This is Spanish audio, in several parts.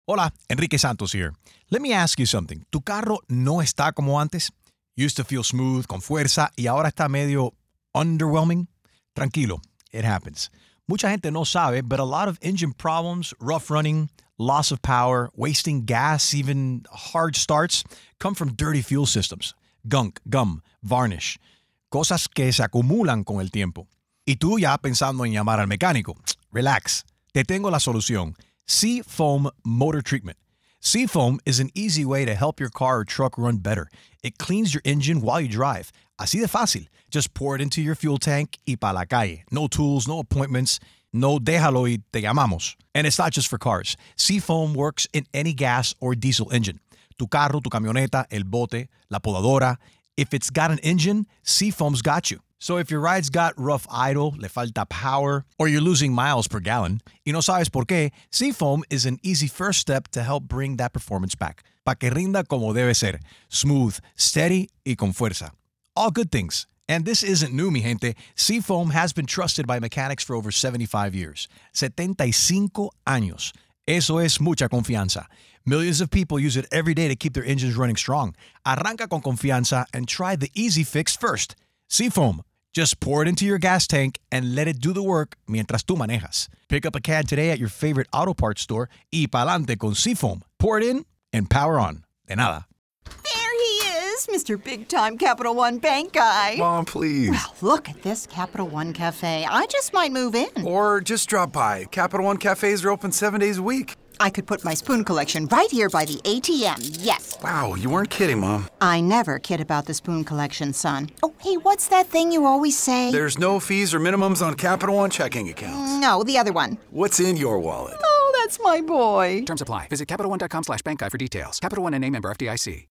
Hola, Enrique Santos here. Let me ask you something. ¿Tu carro no está como antes? Used to feel smooth, con fuerza, y ahora está medio underwhelming? Tranquilo, it happens. Mucha gente no sabe, but a lot of engine problems, rough running, loss of power, wasting gas, even hard starts, come from dirty fuel systems. Gunk, gum, varnish. Cosas que se acumulan con el tiempo. Y tú ya pensando en llamar al mecánico. Relax. Te tengo la solución. Seafoam Motor Treatment. Seafoam is an easy way to help your car or truck run better. It cleans your engine while you drive. Así de fácil. Just pour it into your fuel tank y pa' la calle. No tools, no appointments. No déjalo y te llamamos. And it's not just for cars. Seafoam works in any gas or diesel engine. Tu carro, tu camioneta, el bote, la podadora. If it's got an engine, Seafoam's got you. So if your ride's got rough idle, le falta power, or you're losing miles per gallon, y no sabes por qué, Seafoam is an easy first step to help bring that performance back. Pa' que rinda como debe ser. Smooth, steady, y con fuerza. All good things. And this isn't new, mi gente. Seafoam has been trusted by mechanics for over 75 years. 75 años. Eso es mucha confianza. Millions of people use it every day to keep their engines running strong. Arranca con confianza and try the easy fix first. Seafoam. Just pour it into your gas tank and let it do the work mientras tú manejas. Pick up a can today at your favorite auto parts store y pa'lante con Seafoam. Pour it in and power on. De nada. There he is, Mr. Big Time Capital One Bank guy. Mom, please. Well, look at this Capital One Cafe. I just might move in. Or just drop by. Capital One cafes are open 7 days a week. I could put my spoon collection right here by the ATM, yes. Wow, you weren't kidding, Mom. I never kid about the spoon collection, son. Oh, hey, what's that thing you always say? There's no fees or minimums on Capital One checking accounts. No, the other one. What's in your wallet? Oh, that's my boy. Terms apply. Visit CapitalOne.com/bankguide for details. Capital One NA, member FDIC.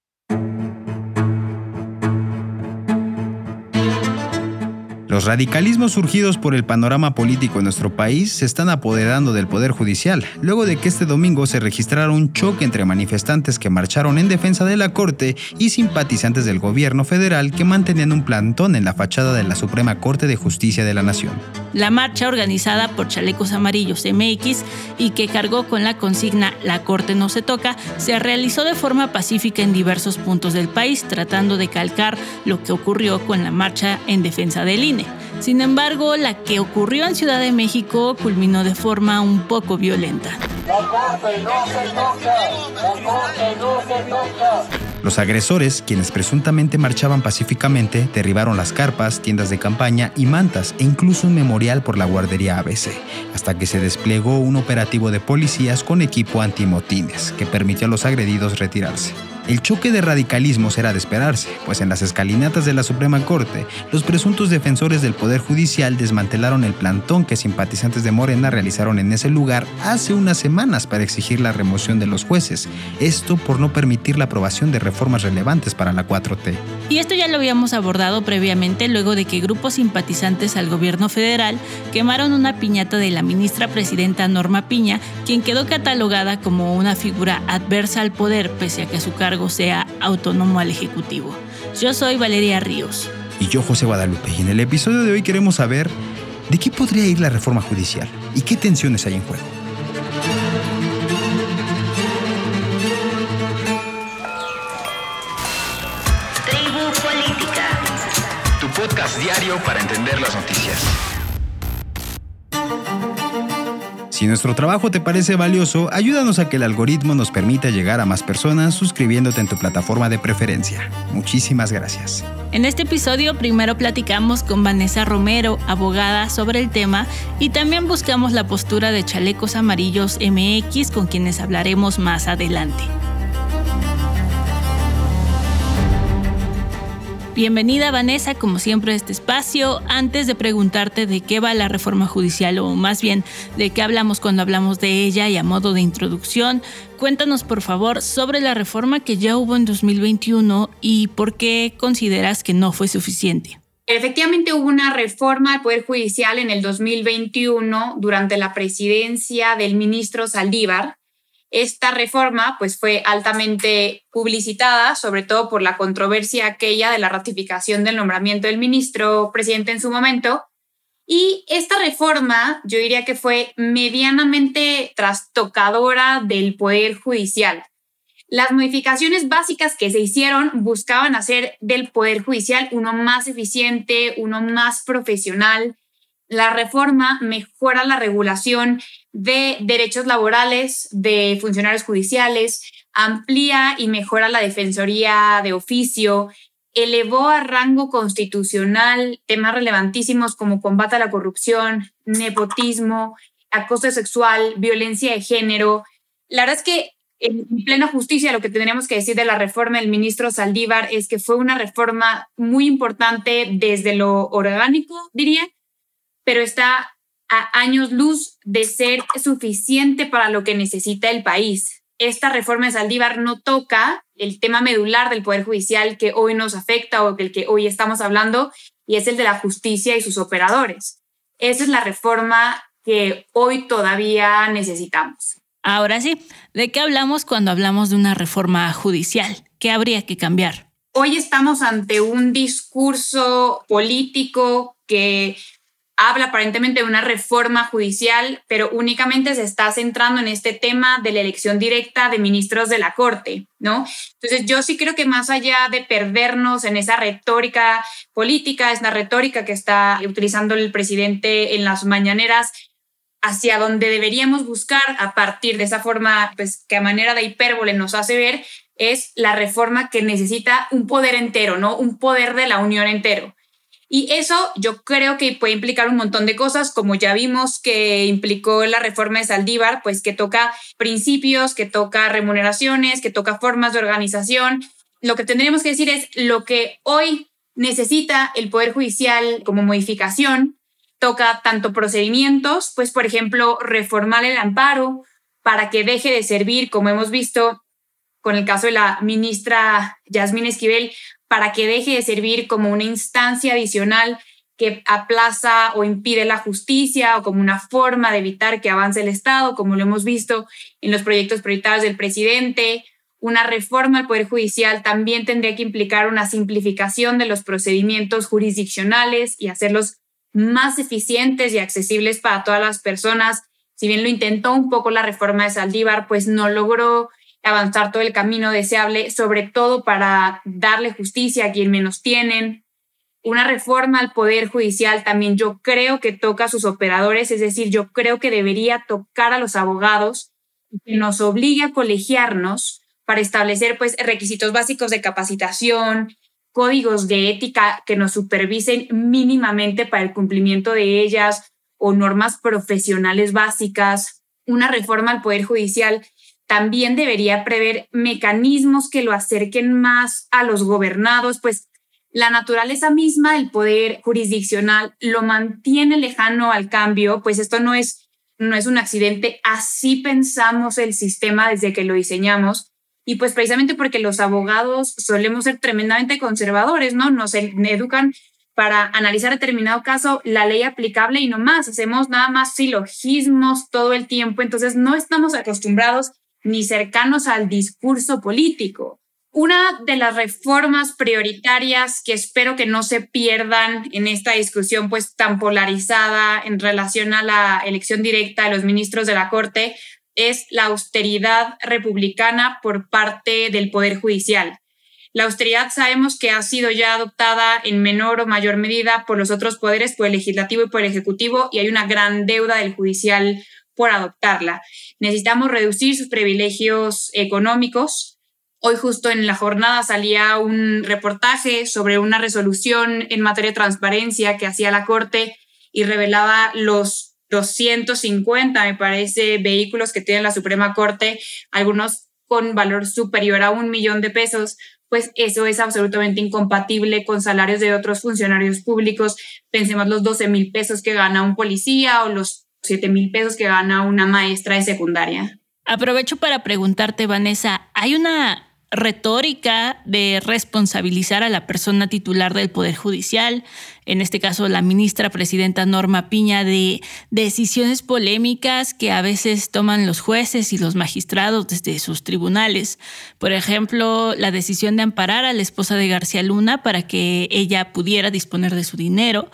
Los radicalismos surgidos por el panorama político en nuestro país se están apoderando del Poder Judicial, luego de que este domingo se registrara un choque entre manifestantes que marcharon en defensa de la Corte y simpatizantes del gobierno federal que mantenían un plantón en la fachada de la Suprema Corte de Justicia de la Nación. La marcha, organizada por Chalecos Amarillos MX y que cargó con la consigna "La Corte no se toca", se realizó de forma pacífica en diversos puntos del país, tratando de calcar lo que ocurrió con la marcha en defensa del INE. Sin embargo, la que ocurrió en Ciudad de México culminó de forma un poco violenta. La Corte no se toca, la Corte no se toca. Los agresores, quienes presuntamente marchaban pacíficamente, derribaron las carpas, tiendas de campaña y mantas e incluso un memorial por la guardería ABC, hasta que se desplegó un operativo de policías con equipo antimotines que permitió a los agredidos retirarse. El choque de radicalismos era de esperarse, pues en las escalinatas de la Suprema Corte, los presuntos defensores del Poder Judicial desmantelaron el plantón que simpatizantes de Morena realizaron en ese lugar hace unas semanas para exigir la remoción de los jueces, esto por no permitir la aprobación de reformas relevantes para la 4T. Y esto ya lo habíamos abordado previamente luego de que grupos simpatizantes al gobierno federal quemaron una piñata de la ministra presidenta Norma Piña, quien quedó catalogada como una figura adversa al poder pese a que su cargo sea autónomo al Ejecutivo. Yo soy Valeria Ríos. Y yo, José Guadalupe, y en el episodio de hoy queremos saber de qué podría ir la reforma judicial y qué tensiones hay en juego. Tribu Política. Tu podcast diario para entender las noticias. Si nuestro trabajo te parece valioso, ayúdanos a que el algoritmo nos permita llegar a más personas suscribiéndote en tu plataforma de preferencia. Muchísimas gracias. En este episodio primero platicamos con Vanessa Romero, abogada, sobre el tema, y también buscamos la postura de Chalecos Amarillos MX, con quienes hablaremos más adelante. Bienvenida, Vanessa, como siempre a este espacio. Antes de preguntarte de qué va la reforma judicial, o más bien de qué hablamos cuando hablamos de ella, y a modo de introducción, cuéntanos por favor sobre la reforma que ya hubo en 2021 y por qué consideras que no fue suficiente. Efectivamente hubo una reforma al Poder Judicial en el 2021 durante la presidencia del ministro Saldívar. Esta reforma pues, fue altamente publicitada, sobre todo por la controversia aquella de la ratificación del nombramiento del ministro presidente en su momento, Y esta reforma yo diría que fue medianamente trastocadora del Poder Judicial. Las modificaciones básicas que se hicieron buscaban hacer del Poder Judicial uno más eficiente, uno más profesional. La reforma mejora la regulación de derechos laborales de funcionarios judiciales, amplía y mejora la defensoría de oficio, elevó a rango constitucional temas relevantísimos como combate a la corrupción, nepotismo, acoso sexual, violencia de género. La verdad es que en plena justicia lo que tendríamos que decir de la reforma del ministro Saldívar es que fue una reforma muy importante desde lo orgánico, diría, pero está a años luz de ser suficiente para lo que necesita el país. Esta reforma de Saldívar no toca el tema medular del Poder Judicial que hoy nos afecta o del que hoy estamos hablando, y es el de la justicia y sus operadores. Esa es la reforma que hoy todavía necesitamos. Ahora sí, ¿de qué hablamos cuando hablamos de una reforma judicial? ¿Qué habría que cambiar? Hoy estamos ante un discurso político que habla aparentemente de una reforma judicial, pero únicamente se está centrando en este tema de la elección directa de ministros de la Corte, ¿no? Entonces yo sí creo que más allá de perdernos en esa retórica política, esa retórica que está utilizando el presidente en las mañaneras, hacia donde deberíamos buscar a partir de esa forma, pues que a manera de hipérbole nos hace ver, es la reforma que necesita un poder entero, ¿no? Un poder de la Unión entero. Y eso yo creo que puede implicar un montón de cosas, como ya vimos que implicó la reforma de Saldívar, pues que toca principios, que toca remuneraciones, que toca formas de organización. Lo que tendríamos que decir es lo que hoy necesita el Poder Judicial como modificación, toca tanto procedimientos, pues por ejemplo reformar el amparo para que deje de servir, como hemos visto con el caso de la ministra Yasmín Esquivel, para que deje de servir como una instancia adicional que aplaza o impide la justicia o como una forma de evitar que avance el Estado, como lo hemos visto en los proyectos prioritarios del presidente. Una reforma al Poder Judicial también tendría que implicar una simplificación de los procedimientos jurisdiccionales y hacerlos más eficientes y accesibles para todas las personas. Si bien lo intentó un poco la reforma de Saldívar, pues no logró avanzar todo el camino deseable, sobre todo para darle justicia a quien menos tienen. Una reforma al Poder Judicial también yo creo que toca a sus operadores, es decir, yo creo que debería tocar a los abogados y que nos obligue a colegiarnos para establecer pues requisitos básicos de capacitación, códigos de ética que nos supervisen mínimamente para el cumplimiento de ellas o normas profesionales básicas. Una reforma al Poder Judicial también debería prever mecanismos que lo acerquen más a los gobernados, pues la naturaleza misma del poder jurisdiccional lo mantiene lejano al cambio, pues esto no es un accidente, así pensamos el sistema desde que lo diseñamos, y pues precisamente porque los abogados solemos ser tremendamente conservadores, ¿no? Nos educan para analizar determinado caso, la ley aplicable y no más, hacemos nada más silogismos todo el tiempo, entonces no estamos acostumbrados ni cercanos al discurso político. Una de las reformas prioritarias que espero que no se pierdan en esta discusión pues tan polarizada en relación a la elección directa de los ministros de la Corte es la austeridad republicana por parte del Poder Judicial. La austeridad sabemos que ha sido ya adoptada en menor o mayor medida por los otros poderes, por el legislativo y por el ejecutivo, y hay una gran deuda del judicial por adoptarla. Necesitamos reducir sus privilegios económicos. Hoy justo en la jornada salía un reportaje sobre una resolución en materia de transparencia que hacía la Corte y revelaba los 250, me parece, vehículos que tiene la Suprema Corte, algunos con valor superior a $1 millón, pues eso es absolutamente incompatible con salarios de otros funcionarios públicos. Pensemos los 12,000 pesos que gana un policía o los 7,000 pesos que gana una maestra de secundaria. Aprovecho para preguntarte, Vanessa, ¿hay una retórica de responsabilizar a la persona titular del Poder Judicial? en este caso la ministra presidenta Norma Piña, de decisiones polémicas que a veces toman los jueces y los magistrados desde sus tribunales. Por ejemplo, la decisión de amparar a la esposa de García Luna para que ella pudiera disponer de su dinero,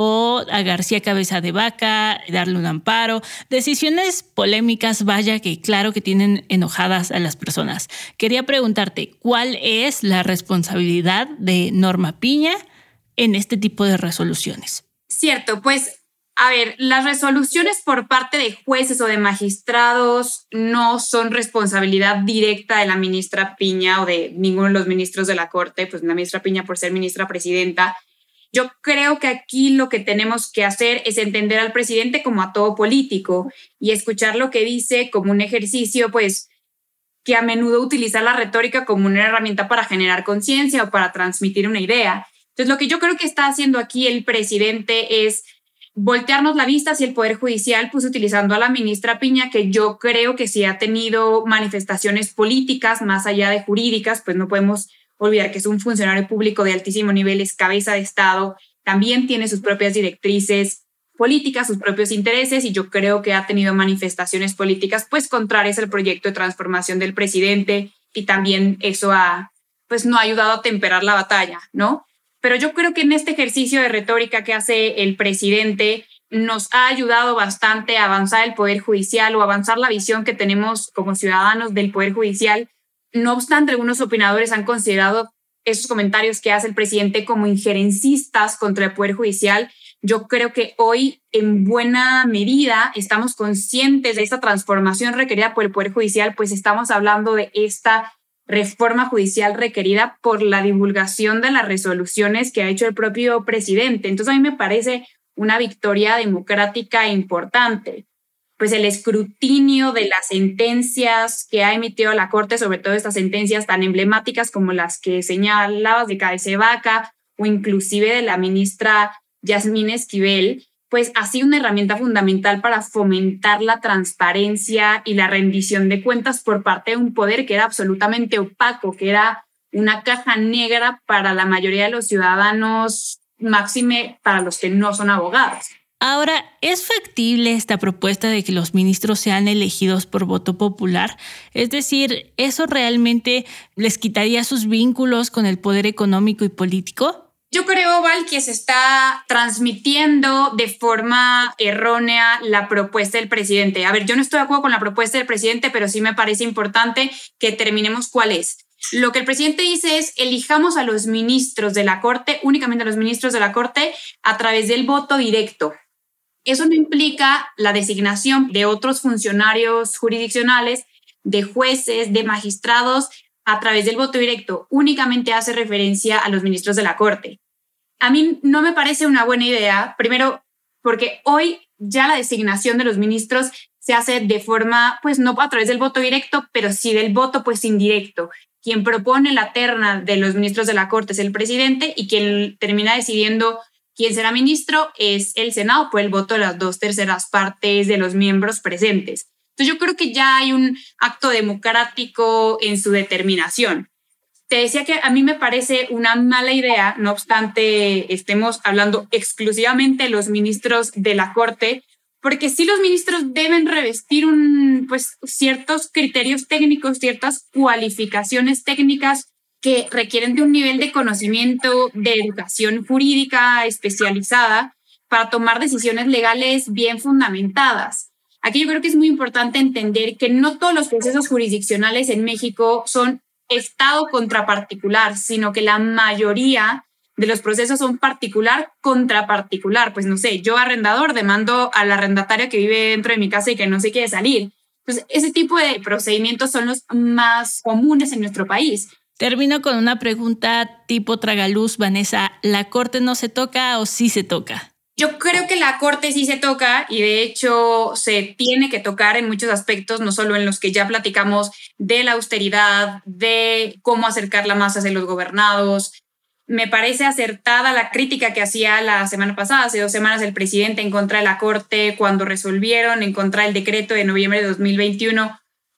o a García Cabeza de Vaca darle un amparo. Decisiones polémicas, vaya, que claro que tienen enojadas a las personas. Quería preguntarte, ¿cuál es la responsabilidad de Norma Piña en este tipo de resoluciones? Cierto, pues, a ver, las resoluciones por parte de jueces o de magistrados no son responsabilidad directa de la ministra Piña o de ninguno de los ministros de la Corte, pues la ministra Piña por ser ministra presidenta. Yo creo que aquí lo que tenemos que hacer es entender al presidente como a todo político y escuchar lo que dice como un ejercicio, pues, que a menudo utiliza la retórica como una herramienta para generar conciencia o para transmitir una idea. Entonces, lo que yo creo que está haciendo aquí el presidente es voltearnos la vista hacia el Poder Judicial, pues utilizando a la ministra Piña, que yo creo que sí ha tenido manifestaciones políticas más allá de jurídicas, pues no podemos olvidar que es un funcionario público de altísimo nivel, es cabeza de Estado, también tiene sus propias directrices políticas, sus propios intereses, y yo creo que ha tenido manifestaciones políticas pues contrarias al proyecto de transformación del presidente, y también eso pues no ha ayudado a temperar la batalla, ¿no? Pero yo creo que en este ejercicio de retórica que hace el presidente nos ha ayudado bastante a avanzar el Poder Judicial o avanzar la visión que tenemos como ciudadanos del Poder Judicial. No obstante, algunos opinadores han considerado esos comentarios que hace el presidente como injerencistas contra el Poder Judicial. Yo creo que hoy, en buena medida, estamos conscientes de esta transformación requerida por el Poder Judicial, pues estamos hablando de esta reforma judicial requerida por la divulgación de las resoluciones que ha hecho el propio presidente. Entonces, a mí me parece una victoria democrática importante. Pues el escrutinio de las sentencias que ha emitido la Corte, sobre todo estas sentencias tan emblemáticas como las que señalabas de Cabeza de Vaca o inclusive de la ministra Yasmín Esquivel, pues ha sido una herramienta fundamental para fomentar la transparencia y la rendición de cuentas por parte de un poder que era absolutamente opaco, que era una caja negra para la mayoría de los ciudadanos, máxime para los que no son abogados. Ahora, ¿es factible esta propuesta de que los ministros sean elegidos por voto popular? Es decir, ¿eso realmente les quitaría sus vínculos con el poder económico y político? Yo creo, Val, que se está transmitiendo de forma errónea la propuesta del presidente. A ver, yo no estoy de acuerdo con la propuesta del presidente, pero sí me parece importante que terminemos cuál es. Lo que el presidente dice es: elijamos a los ministros de la Corte, únicamente a los ministros de la Corte, a través del voto directo. Eso no implica la designación de otros funcionarios jurisdiccionales, de jueces, de magistrados, a través del voto directo. Únicamente hace referencia a los ministros de la Corte. A mí no me parece una buena idea, primero porque hoy ya la designación de los ministros se hace de forma, pues no a través del voto directo, pero sí del voto pues indirecto. Quien propone la terna de los ministros de la Corte es el presidente, y quien termina decidiendo quién será ministro es el Senado por el voto de las 2/3 partes de los miembros presentes. Entonces yo creo que ya hay un acto democrático en su determinación. Te decía que a mí me parece una mala idea, no obstante estemos hablando exclusivamente de los ministros de la Corte, porque sí los ministros deben revestir pues, ciertos criterios técnicos, ciertas cualificaciones técnicas que requieren de un nivel de conocimiento, de educación jurídica especializada para tomar decisiones legales bien fundamentadas. Aquí yo creo que es muy importante entender que no todos los procesos jurisdiccionales en México son Estado contra particular, sino que la mayoría de los procesos son particular contra particular. Pues no sé, yo arrendador demando al arrendatario que vive dentro de mi casa y que no se quiere salir. Pues ese tipo de procedimientos son los más comunes en nuestro país. Termino con una pregunta tipo tragaluz, Vanessa. ¿La Corte no se toca o sí se toca? Yo creo que la Corte sí se toca, y de hecho se tiene que tocar en muchos aspectos, no solo en los que ya platicamos de la austeridad, de cómo acercarla más hacia los gobernados. Me parece acertada la crítica que hacía la semana pasada, hace 2 semanas, el presidente en contra de la Corte cuando resolvieron en contra del decreto de noviembre de 2021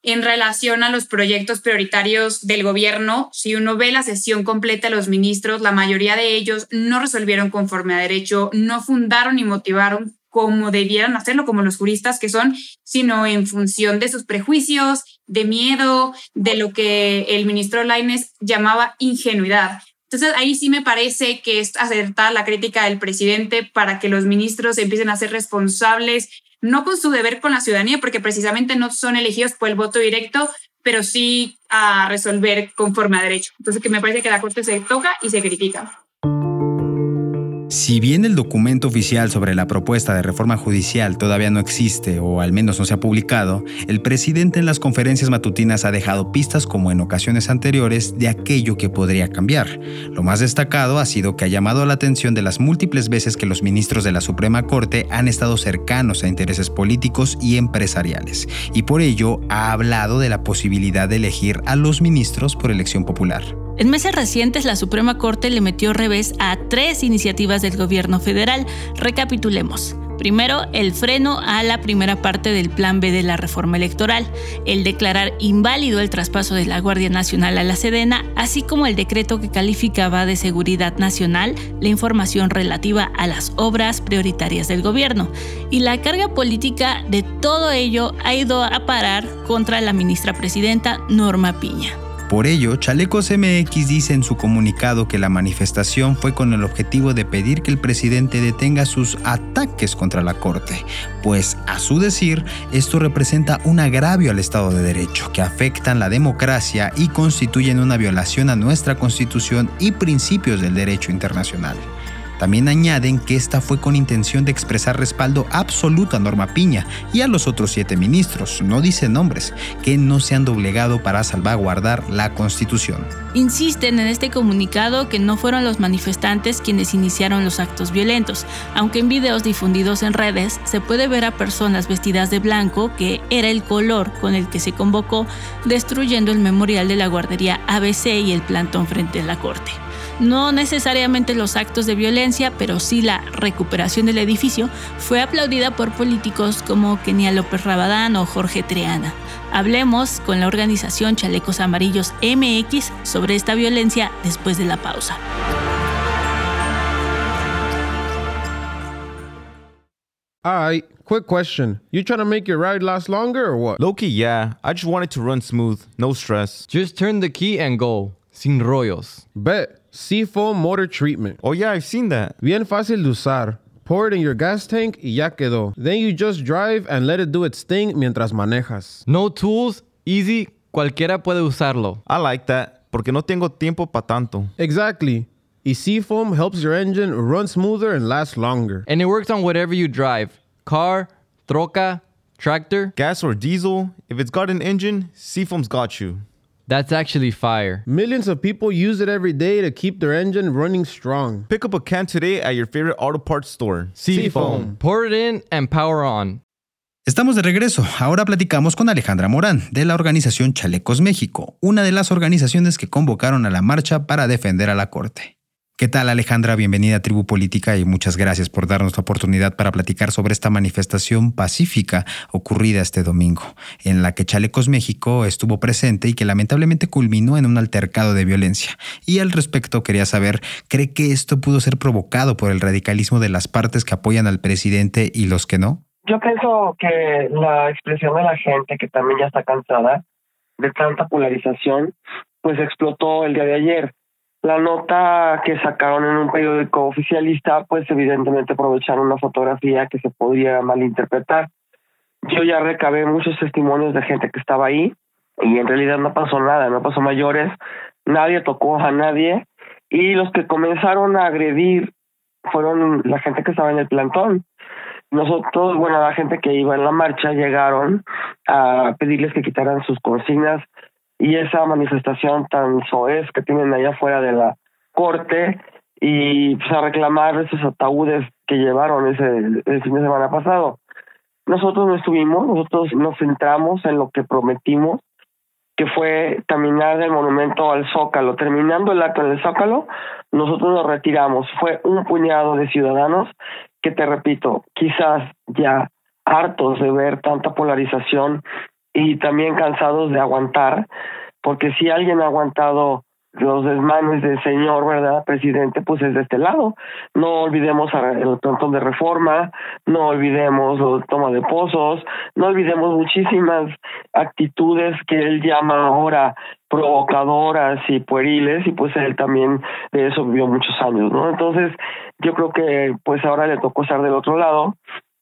en relación a los proyectos prioritarios del gobierno. Si uno ve la sesión completa de los ministros, la mayoría de ellos no resolvieron conforme a derecho, no fundaron ni motivaron como debieran hacerlo, como los juristas que son, sino en función de sus prejuicios, de miedo, de lo que el ministro Lainez llamaba ingenuidad. Entonces ahí sí me parece que es acertada la crítica del presidente para que los ministros empiecen a ser responsables, no con su deber con la ciudadanía, porque precisamente no son elegidos por el voto directo, pero sí a resolver conforme a derecho. Entonces que me parece que la Corte se toca y se critica. Si bien el documento oficial sobre la propuesta de reforma judicial todavía no existe o al menos no se ha publicado, el presidente en las conferencias matutinas ha dejado pistas como en ocasiones anteriores de aquello que podría cambiar. Lo más destacado ha sido que ha llamado la atención de las múltiples veces que los ministros de la Suprema Corte han estado cercanos a intereses políticos y empresariales, y por ello ha hablado de la posibilidad de elegir a los ministros por elección popular. En meses recientes, la Suprema Corte le metió revés a 3 iniciativas del gobierno federal. Recapitulemos. Primero, el freno a la primera parte del Plan B de la reforma electoral, el declarar inválido el traspaso de la Guardia Nacional a la Sedena, así como el decreto que calificaba de seguridad nacional la información relativa a las obras prioritarias del gobierno. Y la carga política de todo ello ha ido a parar contra la ministra presidenta Norma Piña. Por ello, Chalecos MX dice en su comunicado que la manifestación fue con el objetivo de pedir que el presidente detenga sus ataques contra la Corte, pues, a su decir, esto representa un agravio al Estado de Derecho, que afectan la democracia y constituyen una violación a nuestra Constitución y principios del derecho internacional. También añaden que esta fue con intención de expresar respaldo absoluto a Norma Piña y a los otros 7 ministros, no dicen nombres, que no se han doblegado para salvaguardar la Constitución. Insisten en este comunicado que no fueron los manifestantes quienes iniciaron los actos violentos, aunque en videos difundidos en redes se puede ver a personas vestidas de blanco, que era el color con el que se convocó, destruyendo el memorial de la guardería ABC y el plantón frente a la Corte. No necesariamente los actos de violencia, pero sí la recuperación del edificio fue aplaudida por políticos como Kenia López Rabadán o Jorge Triana. Hablemos con la organización Chalecos Amarillos MX sobre esta violencia después de la pausa. Alright, quick question. You trying to make your ride last longer or what? Low-key, yeah. I just want it to run smooth, no stress. Just turn the key and go. Sin rollos. Bet. Seafoam Motor Treatment. Oh yeah, I've seen that. Bien fácil de usar. Pour it in your gas tank y ya quedó. Then you just drive and let it do its thing mientras manejas. No tools, easy, cualquiera puede usarlo. I like that, porque no tengo tiempo pa' tanto. Exactly. Y Seafoam helps your engine run smoother and last longer. And it works on whatever you drive. Car, troca, tractor. Gas or diesel, if it's got an engine, Seafoam's got you. That's actually fire. Millions of people use it every day to keep their engine running strong. Pick up a can today at your favorite auto parts store. Seafoam. Pour it in and power on. Estamos de regreso. Ahora platicamos con Alejandra Morán, de la organización Chalecos México, una de las organizaciones que convocaron a la marcha para defender a la Corte. ¿Qué tal, Alejandra? Bienvenida a Tribu Política y muchas gracias por darnos la oportunidad para platicar sobre esta manifestación pacífica ocurrida este domingo, en la que Chalecos México estuvo presente y que lamentablemente culminó en un altercado de violencia. Y al respecto quería saber, ¿cree que esto pudo ser provocado por el radicalismo de las partes que apoyan al presidente y los que no? Yo pienso que la expresión de la gente, que también ya está cansada de tanta polarización, pues explotó el día de ayer. La nota que sacaron en un periódico oficialista, pues evidentemente aprovecharon una fotografía que se podría malinterpretar. Yo ya recabé muchos testimonios de gente que estaba ahí y en realidad no pasó nada, no pasó mayores, nadie tocó a nadie y los que comenzaron a agredir fueron la gente que estaba en el plantón. Nosotros, bueno, la gente que iba en la marcha llegaron a pedirles que quitaran sus consignas y esa manifestación tan soez que tienen allá afuera de la Corte y pues a reclamar esos ataúdes que llevaron el fin de semana pasado. Nosotros no estuvimos, nosotros nos centramos en lo que prometimos, que fue caminar del monumento al Zócalo. Terminando el acto en el Zócalo, nosotros nos retiramos. Fue un puñado de ciudadanos que, te repito, quizás ya hartos de ver tanta polarización y también cansados de aguantar, porque si alguien ha aguantado los desmanes del señor, ¿verdad?, presidente, pues es de este lado. No olvidemos el plantón de reforma, no olvidemos la toma de pozos, no olvidemos muchísimas actitudes que él llama ahora provocadoras y pueriles, y pues él también de eso vivió muchos años, ¿no? Entonces, yo creo que pues ahora le tocó estar del otro lado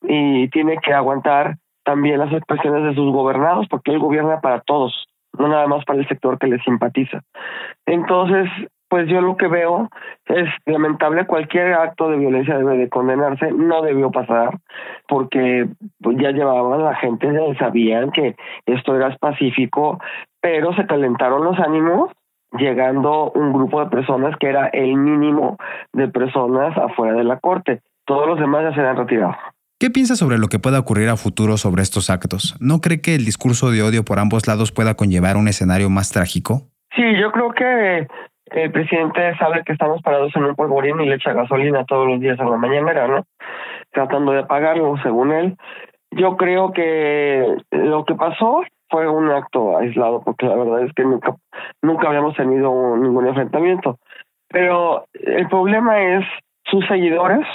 y tiene que aguantar también las expresiones de sus gobernados, porque él gobierna para todos, no nada más para el sector que le simpatiza. Entonces, pues yo lo que veo es lamentable. Cualquier acto de violencia debe de condenarse, no debió pasar, porque pues ya llevaban, la gente sabían que esto era pacífico, pero se calentaron los ánimos llegando un grupo de personas que era el mínimo de personas afuera de la corte. Todos los demás ya se han retirado. ¿Qué piensa sobre lo que pueda ocurrir a futuro sobre estos actos? ¿No cree que el discurso de odio por ambos lados pueda conllevar un escenario más trágico? Sí, yo creo que el presidente sabe que estamos parados en un polvorín y le echa gasolina todos los días a la mañanera, ¿no? Tratando de apagarlo, según él. Yo creo que lo que pasó fue un acto aislado, porque la verdad es que nunca habíamos tenido ningún enfrentamiento. Pero el problema es sus seguidores.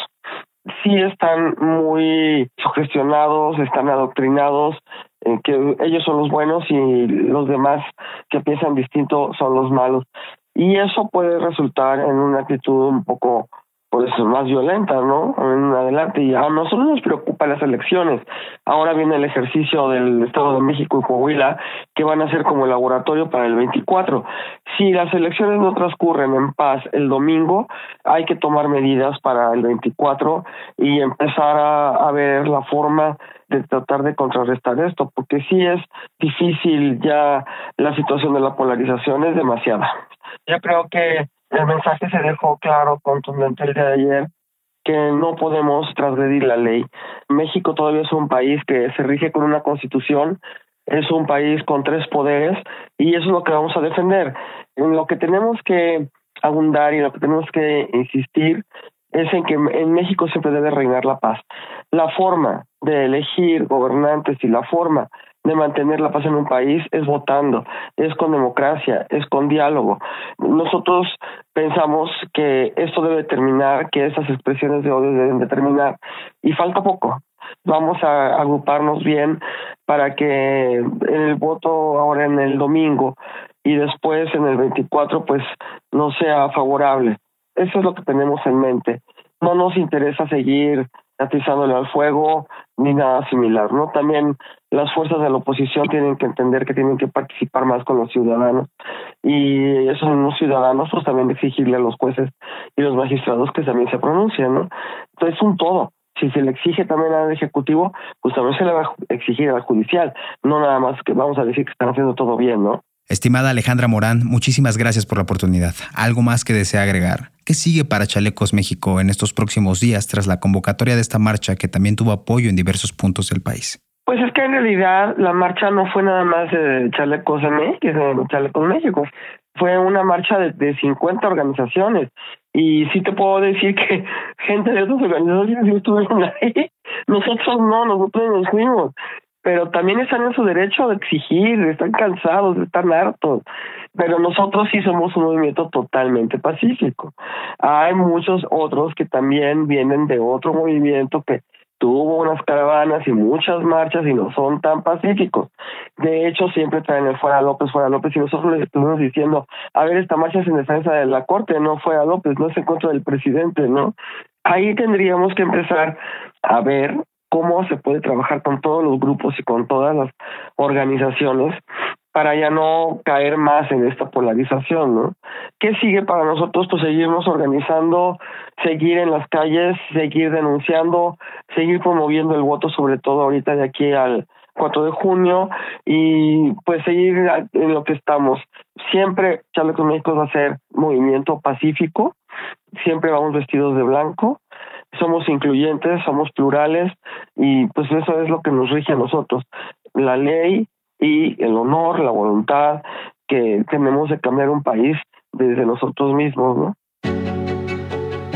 Sí están muy sugestionados, están adoctrinados, que ellos son los buenos y los demás que piensan distinto son los malos. Y eso puede resultar en una actitud un poco pues más violenta, ¿no? En adelante. Y a nosotros nos preocupan las elecciones. Ahora viene el ejercicio del Estado de México y Coahuila, que van a ser como el laboratorio para el 24. Si las elecciones no transcurren en paz el domingo, hay que tomar medidas para el 24 y empezar a ver la forma de tratar de contrarrestar esto, porque sí es difícil ya. La situación de la polarización es demasiada. Yo creo que el mensaje se dejó claro, contundente el día de ayer, que no podemos transgredir la ley. México todavía es un país que se rige con una constitución, es un país con 3 poderes y eso es lo que vamos a defender. En lo que tenemos que abundar y lo que tenemos que insistir es en que en México siempre debe reinar la paz. La forma de elegir gobernantes y la forma de mantener la paz en un país es votando, es con democracia, es con diálogo. Nosotros pensamos que esto debe terminar, que esas expresiones de odio deben de terminar y falta poco. Vamos a agruparnos bien para que el voto ahora en el domingo y después en el 24 pues no sea favorable. Eso es lo que tenemos en mente. No nos interesa seguir atizándole al fuego ni nada similar, ¿no? También las fuerzas de la oposición tienen que entender que tienen que participar más con los ciudadanos y esos mismos ciudadanos pues también exigirle a los jueces y los magistrados que también se pronuncien, ¿no? Entonces es un todo. Si se le exige también al Ejecutivo, pues también se le va a exigir al Judicial, no nada más que vamos a decir que están haciendo todo bien, ¿no? Estimada Alejandra Morán, muchísimas gracias por la oportunidad. ¿Algo más que desea agregar? ¿Qué sigue para Chalecos México en estos próximos días tras la convocatoria de esta marcha que también tuvo apoyo en diversos puntos del país? Pues es que en realidad la marcha no fue nada más de Chalecos MX, de Chalecos México. Fue una marcha de 50 organizaciones. Y sí te puedo decir que gente de otras organizaciones sí estuvieron ahí. Nosotros no, nosotros nos fuimos. Pero también están en su derecho de exigir, están cansados, están hartos. Pero nosotros sí somos un movimiento totalmente pacífico. Hay muchos otros que también vienen de otro movimiento que tuvo unas caravanas y muchas marchas y no son tan pacíficos. De hecho, siempre traen el fuera López, y nosotros les estuvimos diciendo, a ver, esta marcha es en defensa de la Corte, no fuera López, no es en contra del presidente, ¿no? Ahí tendríamos que empezar a ver cómo se puede trabajar con todos los grupos y con todas las organizaciones para ya no caer más en esta polarización, ¿no? ¿Qué sigue para nosotros? Pues seguirnos organizando, seguir en las calles, seguir denunciando, seguir promoviendo el voto, sobre todo ahorita de aquí al 4 de junio, y pues seguir en lo que estamos. Siempre Chalecos México va a ser movimiento pacífico, siempre vamos vestidos de blanco, somos incluyentes, somos plurales y pues eso es lo que nos rige a nosotros, la ley y el honor, la voluntad que tenemos de cambiar un país desde nosotros mismos, ¿no?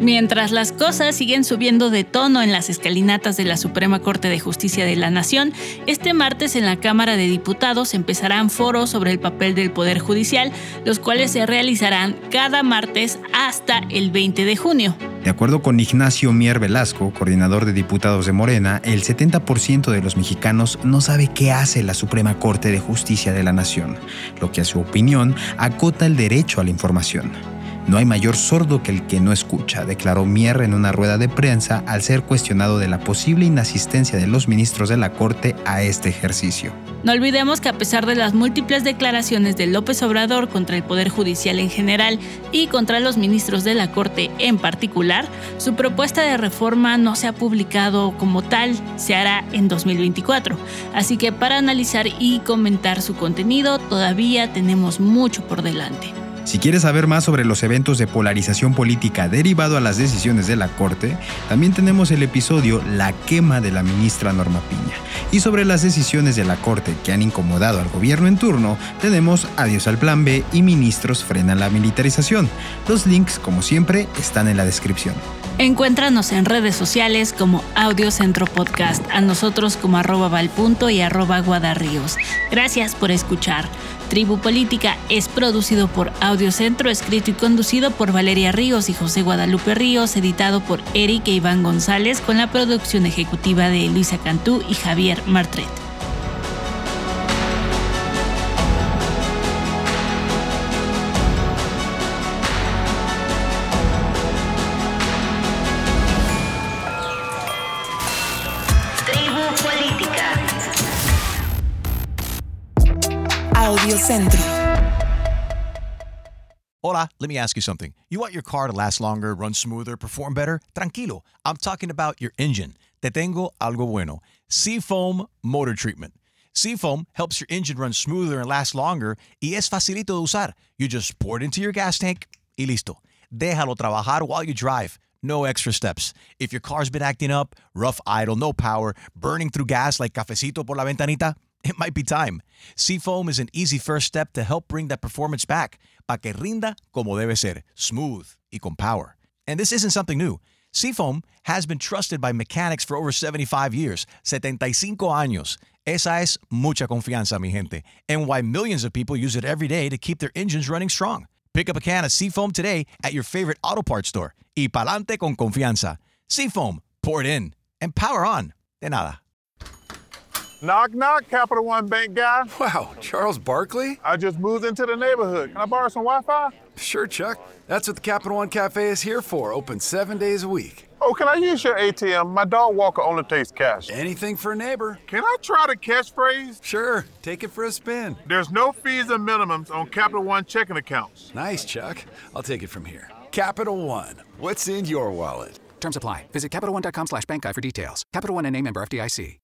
Mientras las cosas siguen subiendo de tono en las escalinatas de la Suprema Corte de Justicia de la Nación, este martes en la Cámara de Diputados empezarán foros sobre el papel del Poder Judicial, los cuales se realizarán cada martes hasta el 20 de junio. De acuerdo con Ignacio Mier Velasco, coordinador de diputados de Morena, el 70% de los mexicanos no sabe qué hace la Suprema Corte de Justicia de la Nación, lo que a su opinión acota el derecho a la información. No hay mayor sordo que el que no escucha, declaró Mier en una rueda de prensa al ser cuestionado de la posible inasistencia de los ministros de la Corte a este ejercicio. No olvidemos que a pesar de las múltiples declaraciones de López Obrador contra el Poder Judicial en general y contra los ministros de la Corte en particular, su propuesta de reforma no se ha publicado como tal, se hará en 2024. Así que para analizar y comentar su contenido todavía tenemos mucho por delante. Si quieres saber más sobre los eventos de polarización política derivado a las decisiones de la Corte, también tenemos el episodio La quema de la ministra Norma Piña. Y sobre las decisiones de la Corte que han incomodado al gobierno en turno, tenemos Adiós al Plan B y Ministros frenan la militarización. Los links, como siempre, están en la descripción. Encuéntranos en redes sociales como Audio Centro Podcast, a nosotros como @valpunto y @guadarríos. Gracias por escuchar. Tribu Política es producido por Audio Centro, escrito y conducido por Valeria Ríos y José Guadalupe Ríos, editado por Eric e Iván González, con la producción ejecutiva de Luisa Cantú y Javier Martret. Audio Centro. Hola, let me ask you something. You want your car to last longer, run smoother, perform better? Tranquilo, I'm talking about your engine. Te tengo algo bueno. Seafoam Motor Treatment. Seafoam helps your engine run smoother and last longer y es facilito de usar. You just pour it into your gas tank y listo. Déjalo trabajar while you drive. No extra steps. If your car's been acting up, rough idle, no power, burning through gas like cafecito por la ventanita, it might be time. Seafoam is an easy first step to help bring that performance back, para que rinda como debe ser, smooth y con power. And this isn't something new. Seafoam has been trusted by mechanics for over 75 years, 75 años. Esa es mucha confianza, mi gente, and why millions of people use it every day to keep their engines running strong. Pick up a can of Seafoam today at your favorite auto parts store. Y pa'lante con confianza. Seafoam, pour it in, and power on. De nada. Knock, knock, Capital One Bank guy. Wow, Charles Barkley? I just moved into the neighborhood. Can I borrow some Wi-Fi? Sure, Chuck. That's what the Capital One Cafe is here for, open 7 days a week. Oh, can I use your ATM? My dog Walker only takes cash. Anything for a neighbor. Can I try the catchphrase? Sure, take it for a spin. There's no fees and minimums on Capital One checking accounts. Nice, Chuck. I'll take it from here. Capital One, what's in your wallet? Terms apply. Visit CapitalOne.com/bankguy for details. Capital One NA, member FDIC.